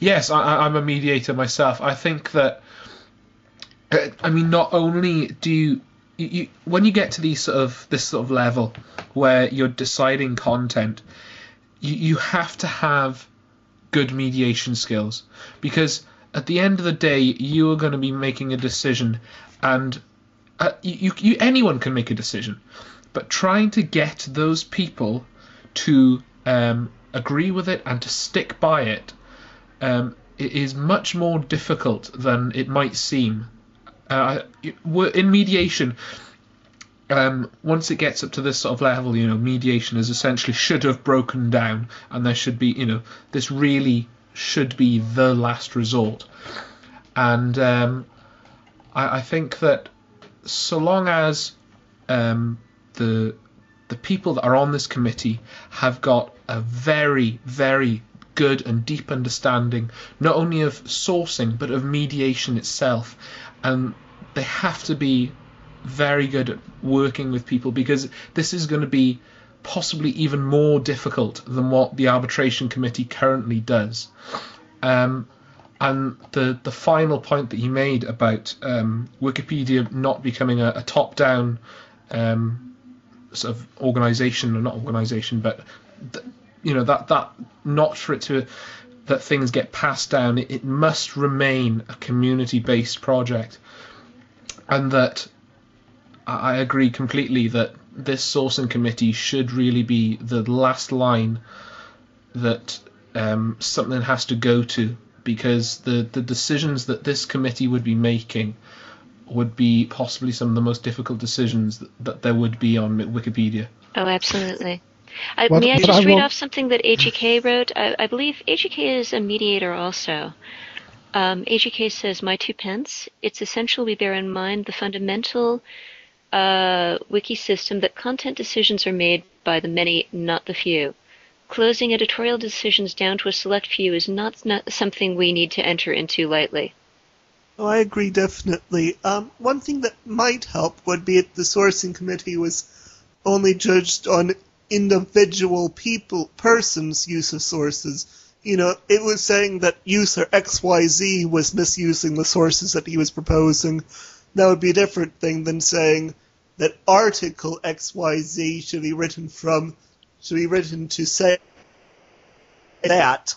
Yes, I'm a mediator myself. I think that I mean, not only do when you get to this sort of level where you're deciding content, you have to have good mediation skills, because at the end of the day, you are going to be making a decision, and anyone can make a decision, but trying to get those people to agree with it and to stick by it, it is much more difficult than it might seem. In mediation, once it gets up to this sort of level, mediation is essentially should have broken down, and there should be, this really should be the last resort. And I think that so long as the people that are on this committee have got a very, very good and deep understanding, not only of sourcing but of mediation itself, and they have to be very good at working with people, because this is going to be possibly even more difficult than what the arbitration committee currently does. And the final point that he made about Wikipedia not becoming a top-down sort of organisation, or not organisation, but that not for it to, that things get passed down. It must remain a community-based project, and that I agree completely that this sourcing committee should really be the last line that something has to go to, because the decisions that this committee would be making would be possibly some of the most difficult decisions that there would be on Wikipedia. Oh, absolutely. May I just read off something that AGK wrote? I believe AGK is a mediator also. AGK says, "My 2 pence. It's essential we bear in mind the fundamental wiki system that content decisions are made by the many, not the few. Closing editorial decisions down to a select few is not something we need to enter into lightly." Oh, I agree definitely. One thing that might help would be if the sourcing committee was only judged on individual persons' use of sources. It was saying that user XYZ was misusing the sources that he was proposing. That would be a different thing than saying that article XYZ should be written to say that,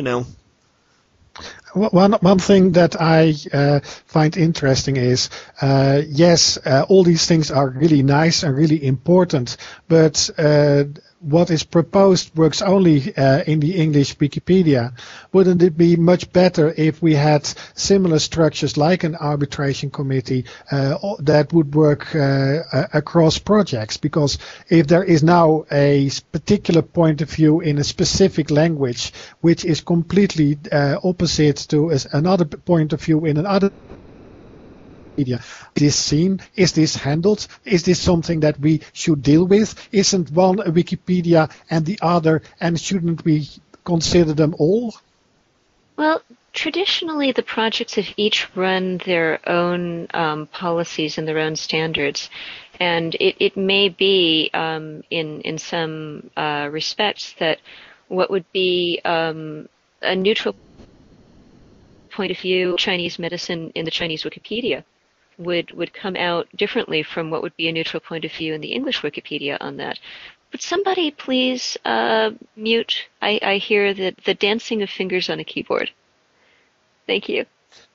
One thing that I find interesting is, yes, all these things are really nice and really important, but what is proposed works only in the English Wikipedia. Wouldn't it be much better if we had similar structures like an arbitration committee that would work across projects? Because if there is now a particular point of view in a specific language which is completely opposite to another point of view in another media, is this seen? Is this handled? Is this something that we should deal with? Isn't one a Wikipedia and the other, and shouldn't we consider them all? Well, traditionally the projects have each run their own policies and their own standards, and it may be in some respects that what would be a neutral point of view, Chinese medicine in the Chinese Wikipedia would come out differently from what would be a neutral point of view in the English Wikipedia on that. Would somebody please mute? I hear the dancing of fingers on a keyboard. Thank you.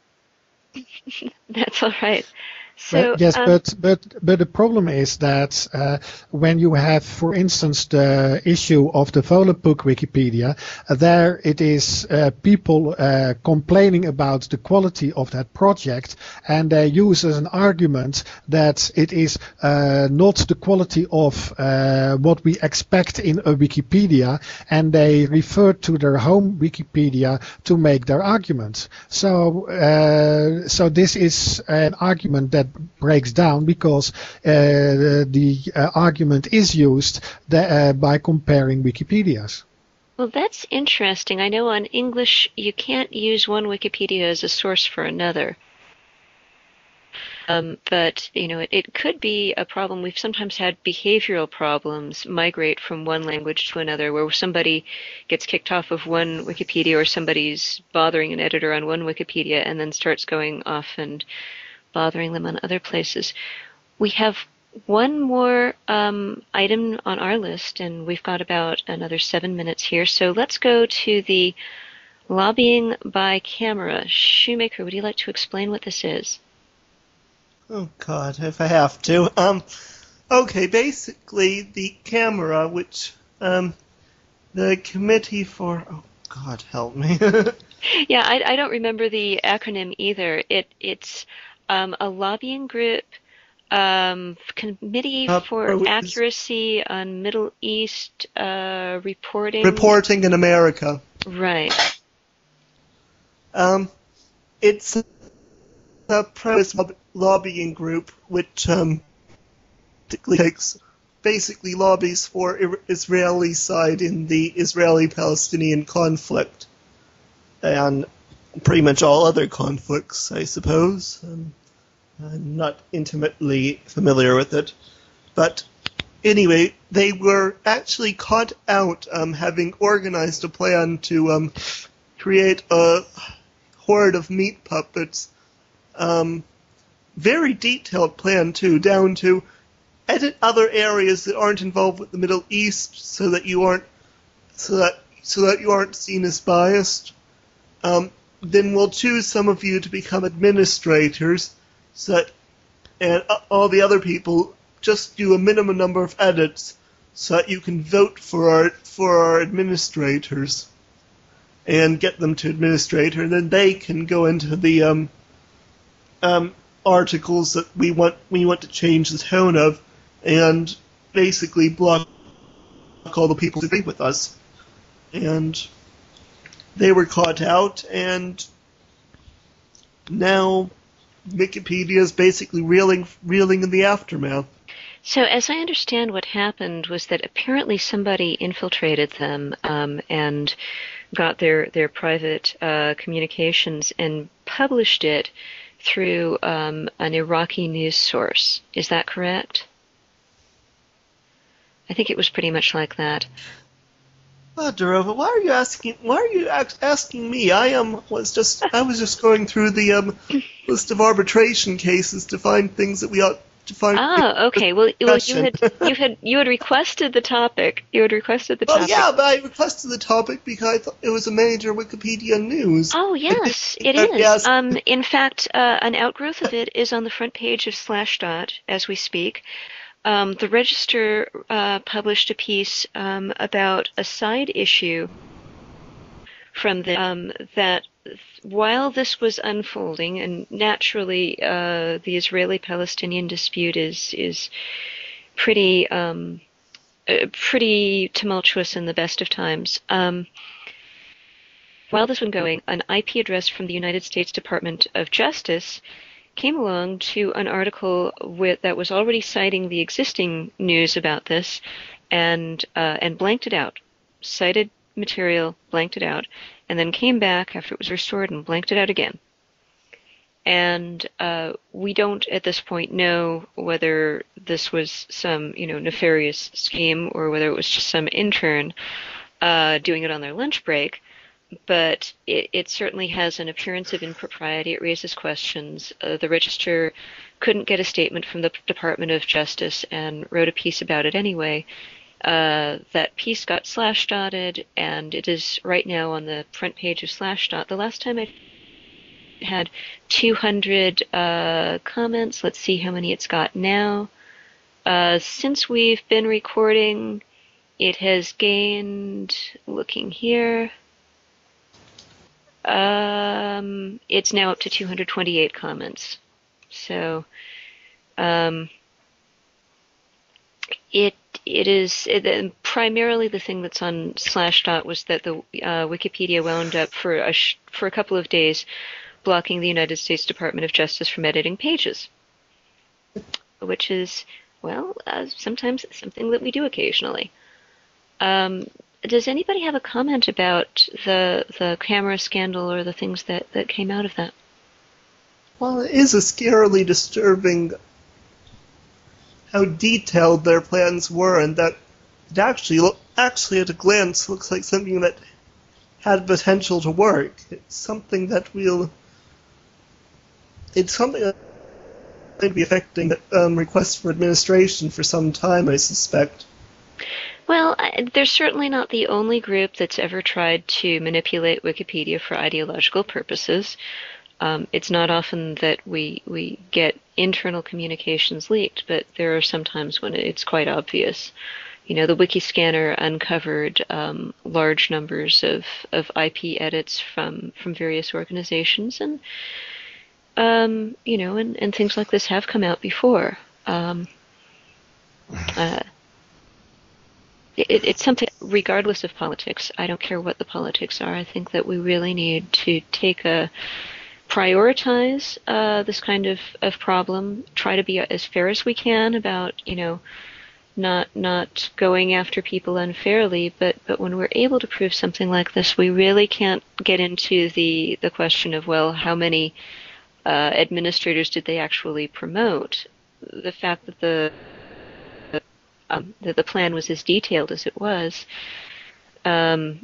That's all right. So, yes, but the problem is that when you have, for instance, the issue of the Volapük Wikipedia, there it is people complaining about the quality of that project, and they use as an argument that it is not the quality of what we expect in a Wikipedia, and they refer to their home Wikipedia to make their argument. So this is an argument that breaks down because the argument is used by comparing Wikipedias. Well, that's interesting. I know on English you can't use one Wikipedia as a source for another. But it could be a problem. We've sometimes had behavioral problems migrate from one language to another, where somebody gets kicked off of one Wikipedia, or somebody's bothering an editor on one Wikipedia and then starts going off and bothering them on other places. We have one more item on our list, and we've got about another 7 minutes here. So let's go to the lobbying by camera. Shoemaker, would you like to explain what this is? Oh God, if I have to. Okay, basically the camera, which the committee for, oh God, help me. Yeah, I don't remember the acronym either. It's a lobbying group, committee for accuracy on Middle East reporting. Reporting in America. Right. It's a premise lobbying group which basically lobbies for Israeli side in the Israeli-Palestinian conflict and pretty much all other conflicts, I suppose. I'm not intimately familiar with it, but anyway, they were actually caught out having organized a plan to create a horde of meat puppets. Very detailed plan too, down to edit other areas that aren't involved with the Middle East, so that you aren't seen as biased. Then we'll choose some of you to become administrators, and all the other people just do a minimum number of edits, so that you can vote for our administrators, and get them to administrator, and then they can go into the articles that we want to change the tone of, and basically block all the people who agree with us. And they were caught out, and now Wikipedia is basically reeling in the aftermath. So as I understand, what happened was that apparently somebody infiltrated them and got their private communications and published it through an Iraqi news source. Is that correct? I think it was pretty much like that. Darova, why are you asking me? I was just going through the list of arbitration cases to find things that we ought to find. Ah, okay. Well, you had requested the topic. You had requested the topic. Oh yeah, but I requested the topic because I thought it was a major Wikipedia news. Oh yes, it is. Yes. In fact, an outgrowth of it is on the front page of Slashdot as we speak. The Register published a piece about a side issue from that while this was unfolding, and naturally the Israeli-Palestinian dispute is pretty tumultuous in the best of times. While this was going, an IP address from the United States Department of Justice came along to an article that was already citing the existing news about this, and blanked it out. Cited material, blanked it out, and then came back after it was restored and blanked it out again. And we don't at this point know whether this was some nefarious scheme or whether it was just some intern doing it on their lunch break. But it certainly has an appearance of impropriety. It raises questions. The Register couldn't get a statement from the Department of Justice and wrote a piece about it anyway. That piece got Slashdotted, and it is right now on the front page of Slashdot. The last time I had 200 comments. Let's see how many it's got now. Since we've been recording, it has gained, looking here, it's now up to 228 comments. So it is primarily the thing that's on Slashdot was that the Wikipedia wound up for a couple of days blocking the United States Department of Justice from editing pages, which is, well, sometimes it's something that we do occasionally. Does anybody have a comment about the camera scandal or the things that came out of that? Well, it is a scarily disturbing how detailed their plans were, and that it actually at a glance looks like something that had potential to work. It's something that's going to be affecting requests for administration for some time, I suspect. Well, they're certainly not the only group that's ever tried to manipulate Wikipedia for ideological purposes. It's not often that we get internal communications leaked, but there are some times when it's quite obvious. You know, the Wikiscanner uncovered large numbers of IP edits from various organizations, and you know, and things like this have come out before. It's something, regardless of politics. I don't care what the politics are. I think that we really need to prioritize this kind of problem, try to be as fair as we can about, you know, not going after people unfairly, but when we're able to prove something like this, we really can't get into the question of, well, how many administrators did they actually promote? The fact that the plan was as detailed as it was, and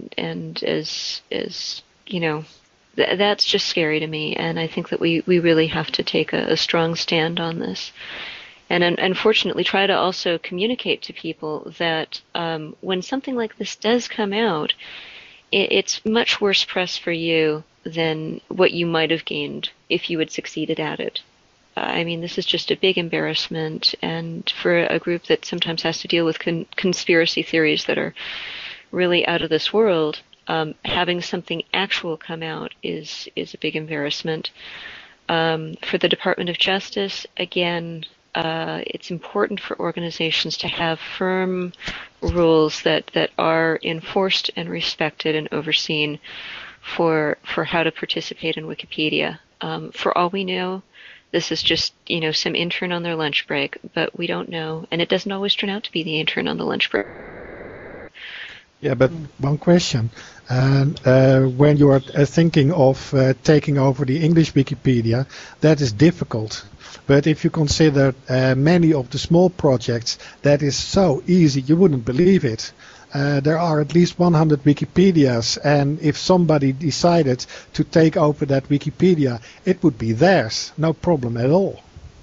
as you know, that's just scary to me, and I think that we really have to take a strong stand on this. And unfortunately, try to also communicate to people that when something like this does come out, it's much worse press for you than what you might have gained if you had succeeded at it. I mean, this is just a big embarrassment, and for a group that sometimes has to deal with conspiracy theories that are really out of this world, having something actual come out is a big embarrassment. For the Department of Justice, again, it's important for organizations to have firm rules that are enforced and respected and overseen for how to participate in Wikipedia. For all we know, this is just, you know, some intern on their lunch break, but we don't know, and it doesn't always turn out to be the intern on the lunch break. Yeah, but one question. When you are thinking of taking over the English Wikipedia, that is difficult. But if you consider many of the small projects, that is so easy, you wouldn't believe it. There are at least 100 Wikipedias, and if somebody decided to take over that Wikipedia, it would be theirs, no problem at all.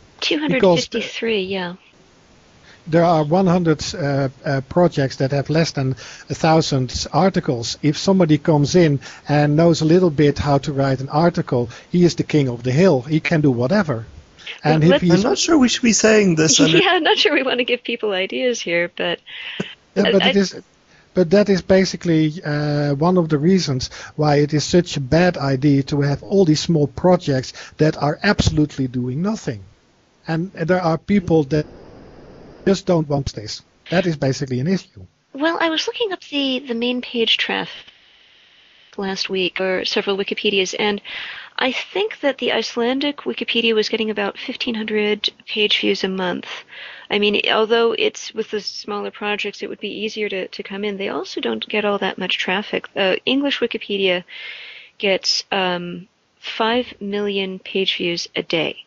253, yeah. There are 100 projects that have less than 1,000 articles. If somebody comes in and knows a little bit how to write an article, he is the king of the hill. He can do whatever. And I'm not sure we should be saying this. Yeah, I'm not sure we want to give people ideas here, but... Yeah, but that is basically one of the reasons why it is such a bad idea to have all these small projects that are absolutely doing nothing. And there are people that just don't want this. That is basically an issue. Well, I was looking up the main page traffic last week for several Wikipedias, and I think that the Icelandic Wikipedia was getting about 1,500 page views a month. I mean, although it's with the smaller projects, it would be easier to come in. They also don't get all that much traffic. English Wikipedia gets 5 million page views a day.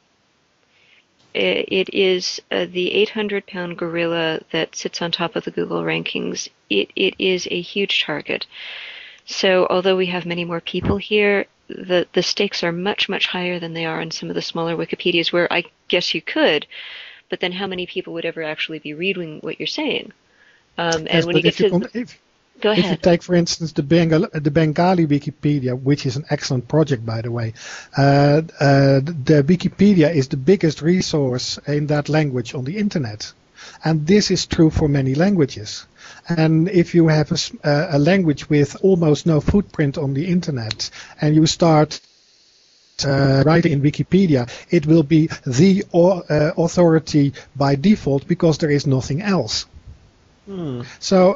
It is the 800-pound gorilla that sits on top of the Google rankings. It is a huge target. So although we have many more people here, the stakes are much, much higher than they are in some of the smaller Wikipedias where I guess you could, but then how many people would ever actually be reading what you're saying? And yes, when you get Go ahead. If you take, for instance, the Bengali Wikipedia, which is an excellent project, by the way, the Wikipedia is the biggest resource in that language on the internet. And this is true for many languages. And if you have a language with almost no footprint on the internet, and you start writing in Wikipedia, it will be the authority by default because there is nothing else. So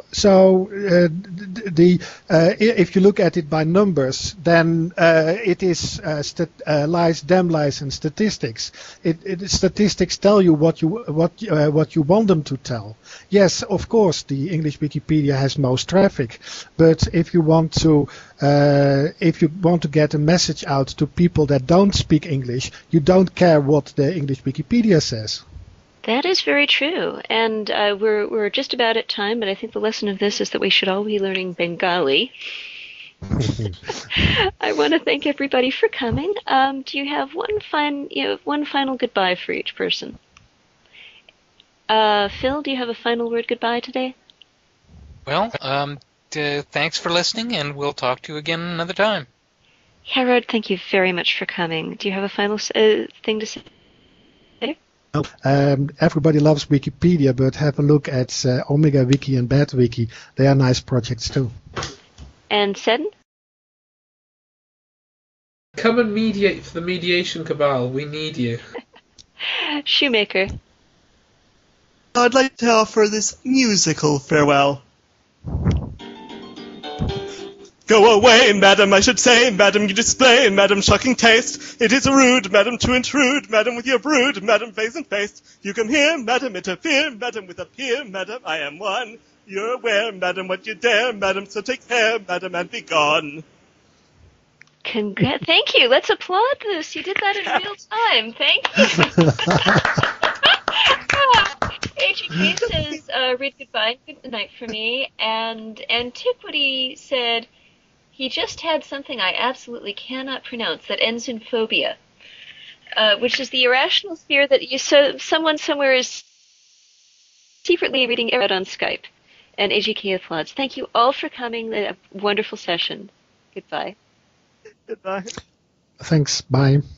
if you look at it by numbers, then it is lies, damn lies, and statistics. Statistics tell you what you want them to tell. Yes, of course, the English Wikipedia has most traffic, but if you want to get a message out to people that don't speak English, you don't care what the English Wikipedia says. That is very true, and we're just about at time, but I think the lesson of this is that we should all be learning Bengali. I want to thank everybody for coming. Do you have one final goodbye for each person? Phil, do you have a final word goodbye today? Well, thanks for listening, and we'll talk to you again another time. Gerard, thank you very much for coming. Do you have a final thing to say? Everybody loves Wikipedia, but have a look at Omega Wiki and Bad Wiki. They are nice projects too. And Seddon? Come and mediate for the Mediation Cabal. We need you. Shoemaker? I'd like to offer this musical farewell. Go away, madam, I should say, madam, you display, madam, shocking taste. It is rude, madam, to intrude, madam, with your brood, madam, face and face. You come here, madam, interfere, madam, with a peer, madam, I am one. You're aware, madam, what you dare, madam, so take care, madam, and be gone. Thank you. Let's applaud this. You did that in real time. Thank you. AGK says, read goodbye and good night for me. And Antiquity said, he just had something I absolutely cannot pronounce that ends in phobia, which is the irrational fear that someone somewhere is secretly reading it on Skype. And AGK applauds. Thank you all for coming. A wonderful session. Goodbye. Goodbye. Thanks. Bye.